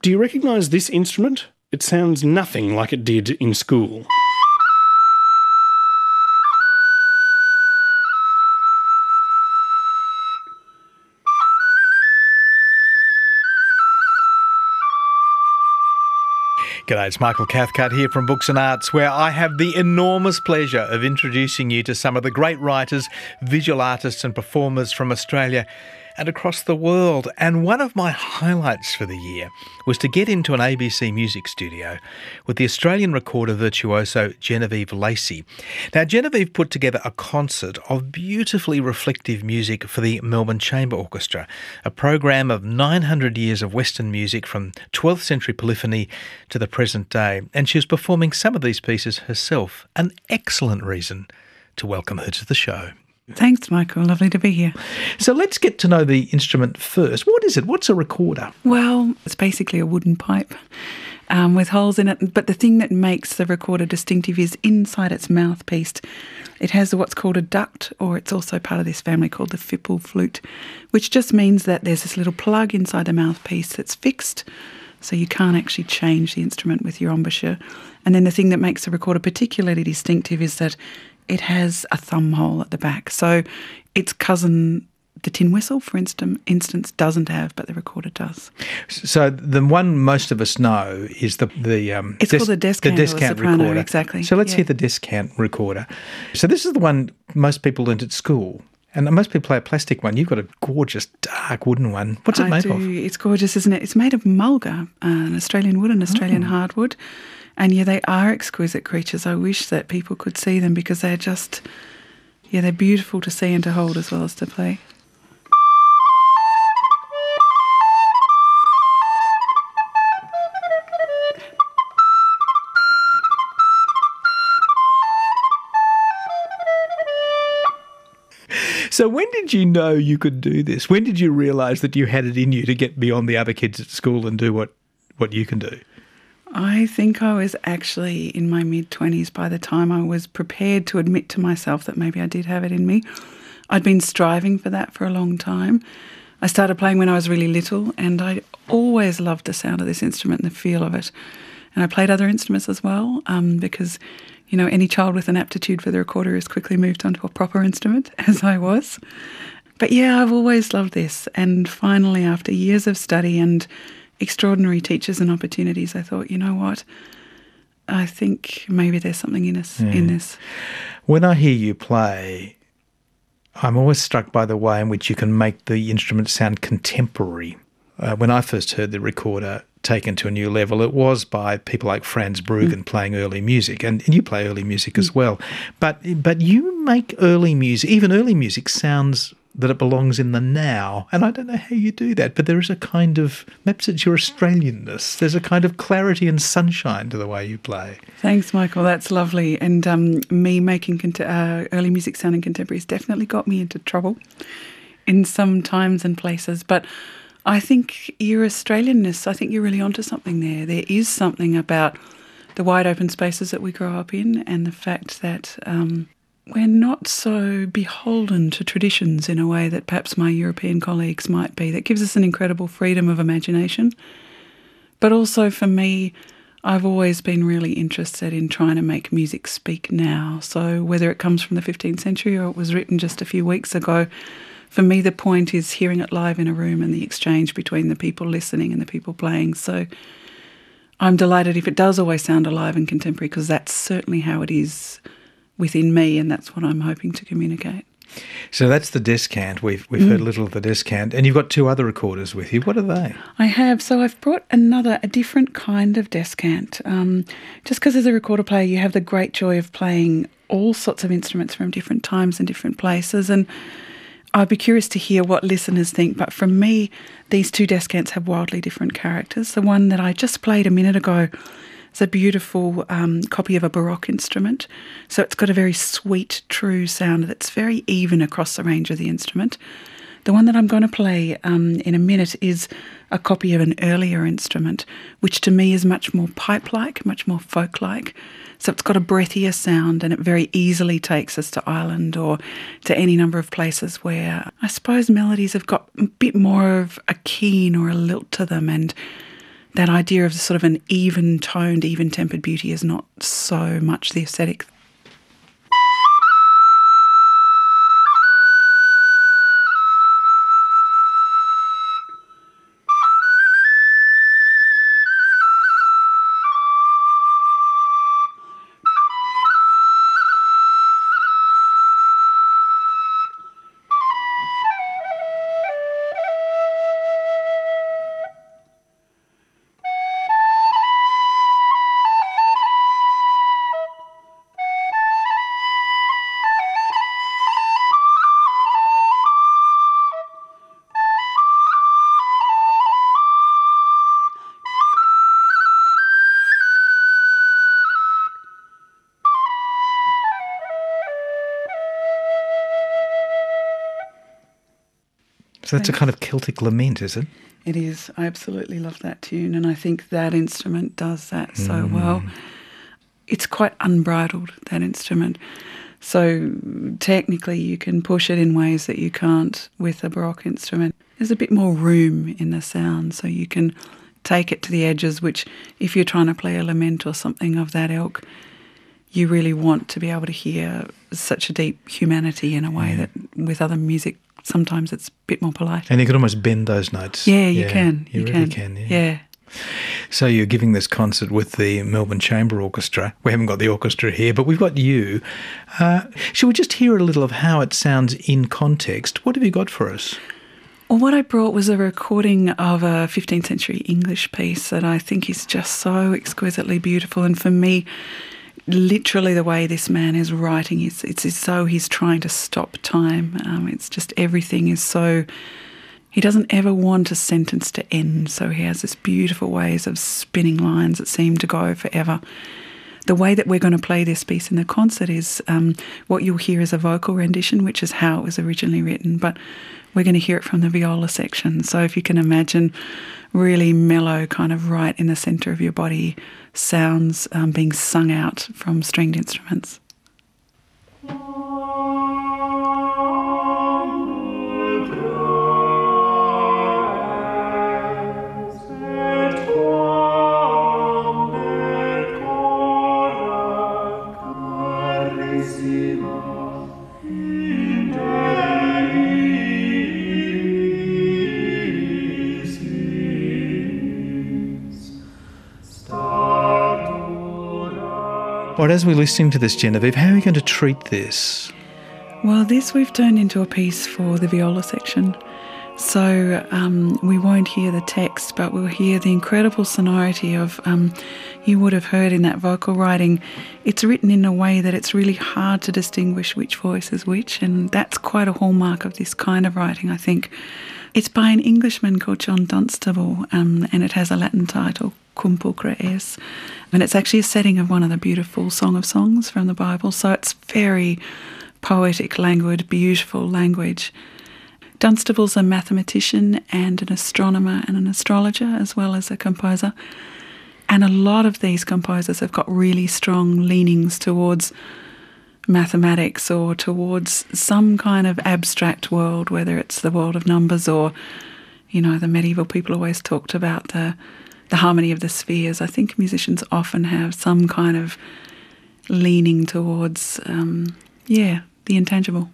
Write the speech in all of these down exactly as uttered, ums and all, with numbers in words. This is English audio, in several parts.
Do you recognise this instrument? It sounds nothing like it did in school. G'day, it's Michael Cathcart here from Books and Arts, where I have the enormous pleasure of introducing you to some of the great writers, visual artists and performers from Australia and across the world. And one of my highlights for the year was to get into an A B C music studio with the Australian recorder virtuoso Genevieve Lacey. Now, Genevieve put together a concert of beautifully reflective music for the Melbourne Chamber Orchestra, a program of nine hundred years of Western music from twelfth century polyphony to the present day. And she was performing some of these pieces herself, an excellent reason to welcome her to the show. Thanks, Michael. Lovely to be here. So let's get to know the instrument first. What is it? What's a recorder? Well, it's basically a wooden pipe um, with holes in it. But the thing that makes the recorder distinctive is inside its mouthpiece. It has what's called a duct, or it's also part of this family called the Fipple flute, which just means that there's this little plug inside the mouthpiece that's fixed, so you can't actually change the instrument with your embouchure. And then the thing that makes the recorder particularly distinctive is that it has a thumb hole at the back. So its cousin, the tin whistle, for instance, instance, doesn't have, but the recorder does. So the one most of us know is the the um, it's des- called a descant, the descant or soprano, recorder. Exactly. So let's yeah. hear the descant recorder. So this is the one most people learnt at school. And most people play a plastic one. You've got a gorgeous dark wooden one. What's it I made do. of? It's gorgeous, isn't it? It's made of mulga, uh, an Australian wood, an Australian Oh. hardwood. And yeah, they are exquisite creatures. I wish that people could see them because they're just, yeah, they're beautiful to see and to hold as well as to play. So when did you know you could do this? When did you realise that you had it in you to get beyond the other kids at school and do what, what you can do? I think I was actually in my mid-twenties by the time I was prepared to admit to myself that maybe I did have it in me. I'd been striving for that for a long time. I started playing when I was really little, and I always loved the sound of this instrument and the feel of it. And I played other instruments as well um, because, you know, any child with an aptitude for the recorder is quickly moved onto a proper instrument, as I was. But yeah, I've always loved this. And finally, after years of study and extraordinary teachers and opportunities, I thought, you know what, I think maybe there's something in us Yeah. in this. When I hear you play, I'm always struck by the way in which you can make the instrument sound contemporary. Uh, when I first heard the recorder taken to a new level, it was by people like Franz Bruggen mm. playing early music, and, and you play early music as well. But but you make early music, even early music sounds that it belongs in the now. And I don't know how you do that, but there is a kind of, perhaps it's your Australianness, there's a kind of clarity and sunshine to the way you play. Thanks, Michael. That's lovely. And um, me making cont- uh, early music sounding contemporary has definitely got me into trouble in some times and places. But I think your Australianness, I think you're really onto something there. There is something about the wide open spaces that we grow up in and the fact that um, we're not so beholden to traditions in a way that perhaps my European colleagues might be. That gives us an incredible freedom of imagination. But also for me, I've always been really interested in trying to make music speak now. So whether it comes from the fifteenth century or it was written just a few weeks ago, for me the point is hearing it live in a room and the exchange between the people listening and the people playing. So I'm delighted if it does always sound alive and contemporary, because that's certainly how it is within me, and that's what I'm hoping to communicate. So that's the descant. We've we've mm. heard a little of the descant, and you've got two other recorders with you. What are they? I have. So I've brought another, a different kind of descant. Um, just because as a recorder player, you have the great joy of playing all sorts of instruments from different times and different places, and I'd be curious to hear what listeners think. But for me, these two descants have wildly different characters. The one that I just played a minute ago, it's a beautiful um, copy of a Baroque instrument. So it's got a very sweet, true sound that's very even across the range of the instrument. The one that I'm going to play um, in a minute is a copy of an earlier instrument, which to me is much more pipe-like, much more folk-like. So it's got a breathier sound, and it very easily takes us to Ireland or to any number of places where I suppose melodies have got a bit more of a keen or a lilt to them, and that idea of sort of an even-toned, even-tempered beauty is not so much the aesthetic. So that's a kind of Celtic lament, is it? It is. I absolutely love that tune, and I think that instrument does that so Mm. well. It's quite unbridled, that instrument. So technically you can push it in ways that you can't with a Baroque instrument. There's a bit more room in the sound, so you can take it to the edges, which if you're trying to play a lament or something of that ilk, you really want to be able to hear such a deep humanity in a way Yeah. that with other music sometimes it's a bit more polite. And you can almost bend those notes. Yeah, you can. You, You really can. can, yeah. Yeah. So you're giving this concert with the Melbourne Chamber Orchestra. We haven't got the orchestra here, but we've got you. Uh, shall we just hear a little of how it sounds in context? What have you got for us? Well, what I brought was a recording of a fifteenth century English piece that I think is just so exquisitely beautiful. And for me, literally the way this man is writing, it's, it's as though he's trying to stop time. Um, it's just everything is so... He doesn't ever want a sentence to end, so he has this beautiful ways of spinning lines that seem to go forever. The way that we're going to play this piece in the concert is um, what you'll hear is a vocal rendition, which is how it was originally written, but we're going to hear it from the viola section. So if you can imagine really mellow, kind of right in the centre of your body, sounds um, being sung out from stringed instruments. Well, as we're listening to this, Genevieve, how are you going to treat this? Well, this we've turned into a piece for the viola section. So um, we won't hear the text, but we'll hear the incredible sonority of, um, you would have heard in that vocal writing, it's written in a way that it's really hard to distinguish which voice is which, and that's quite a hallmark of this kind of writing, I think. It's by an Englishman called John Dunstable, um, and it has a Latin title, Cum pulchra es, and it's actually a setting of one of the beautiful Song of Songs from the Bible, so it's very poetic, languid, beautiful language. Dunstable's a mathematician and an astronomer and an astrologer, as well as a composer, and a lot of these composers have got really strong leanings towards mathematics or towards some kind of abstract world, whether it's the world of numbers or, you know, the medieval people always talked about the the harmony of the spheres. I think musicians often have some kind of leaning towards, um, yeah, the intangible.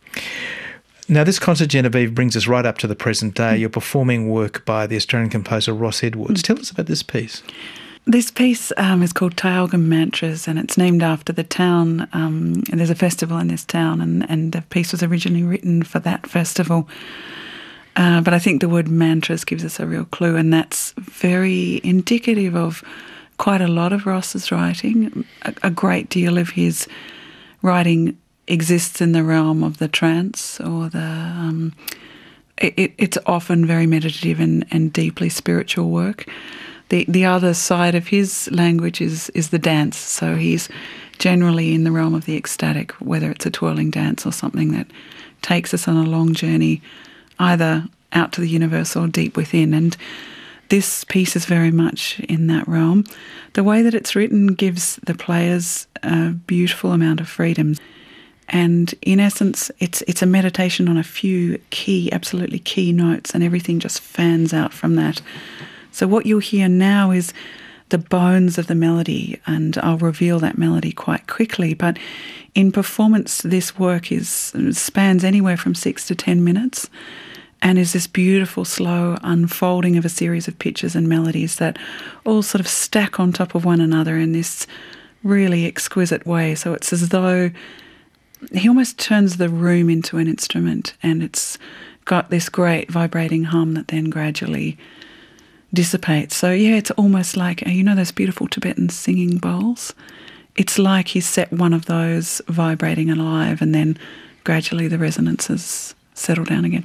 Now, this concert, Genevieve, brings us right up to the present day. You're performing work by the Australian composer Ross Edwards. Tell us about this piece. This piece um, is called Tyalgum Mantras, and it's named after the town. Um, and there's a festival in this town, and, and the piece was originally written for that festival. Uh, but I think the word mantras gives us a real clue, and that's very indicative of quite a lot of Ross's writing. A, a great deal of his writing exists in the realm of the trance, or the um, it, it, it's often very meditative and, and deeply spiritual work. The the other side of his language is is the dance, so he's generally in the realm of the ecstatic, whether it's a twirling dance or something that takes us on a long journey, either out to the universe or deep within. And this piece is very much in that realm. The way that it's written gives the players a beautiful amount of freedom. And in essence, it's it's a meditation on a few key, absolutely key notes, and everything just fans out from that. So what you'll hear now is the bones of the melody, and I'll reveal that melody quite quickly. But in performance, this work is spans anywhere from six to ten minutes, and is this beautiful, slow unfolding of a series of pitches and melodies that all sort of stack on top of one another in this really exquisite way. So it's as though he almost turns the room into an instrument, and it's got this great vibrating hum that then gradually dissipates. So yeah, it's almost like, you know those beautiful Tibetan singing bowls? It's like he's set one of those vibrating alive, and then gradually the resonances settle down again.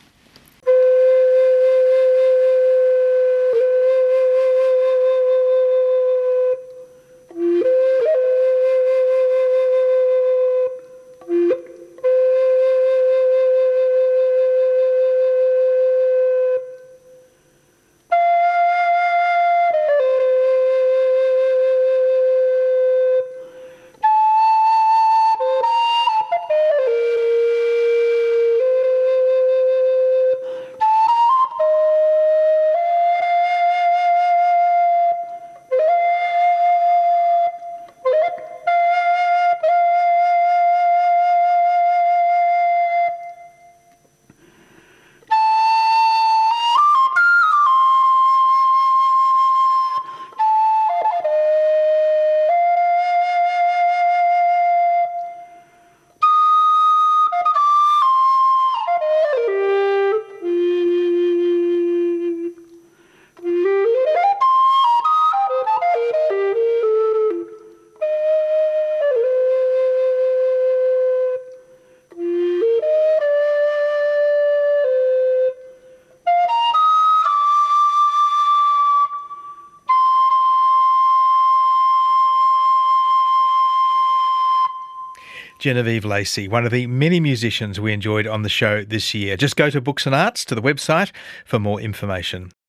Genevieve Lacey, one of the many musicians we enjoyed on the show this year. Just go to Books and Arts, to the website, for more information.